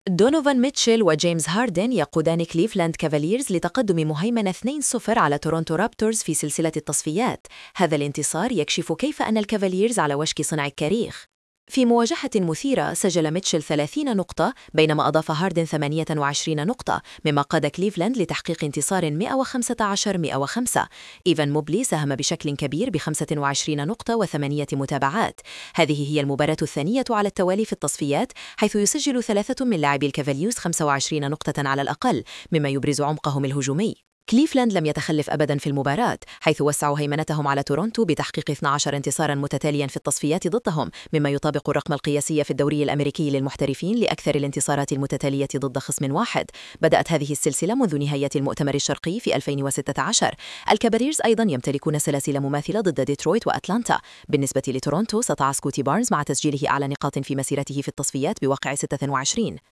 دونوفان ميتشيل وجيمس هاردن يقودان كليفلاند كافاليرز لتقدم مهيمنة 2-0 على تورونتو رابتورز في سلسلة التصفيات. هذا الانتصار يكشف كيف أن الكافاليرز على وشك صنع التاريخ. في مواجهة مثيرة سجل ميتشيل 30 نقطة بينما أضاف هاردن 28 نقطة، مما قاد كليفلاند لتحقيق انتصار 115-105. إيفان موبلي ساهم بشكل كبير ب 25 نقطة و8 متابعات. هذه هي المباراة الثانية على التوالي في التصفيات، حيث يسجل ثلاثة من لاعبي الكافاليوس 25 نقطة على الأقل، مما يبرز عمقهم الهجومي. كليفلاند لم يتخلف أبداً في المباراة، حيث وسعوا هيمنتهم على تورونتو بتحقيق 12 انتصاراً متتالياً في التصفيات ضدهم، مما يطابق الرقم القياسي في الدوري الأمريكي للمحترفين لأكثر الانتصارات المتتالية ضد خصم واحد. بدأت هذه السلسلة منذ نهاية المؤتمر الشرقي في 2016. الكافاليرز أيضاً يمتلكون سلاسل مماثلة ضد ديترويت وأتلانتا. بالنسبة لتورونتو، سطع سكوتي بارنز مع تسجيله أعلى نقاط في مسيرته في التصفيات بواقع 26.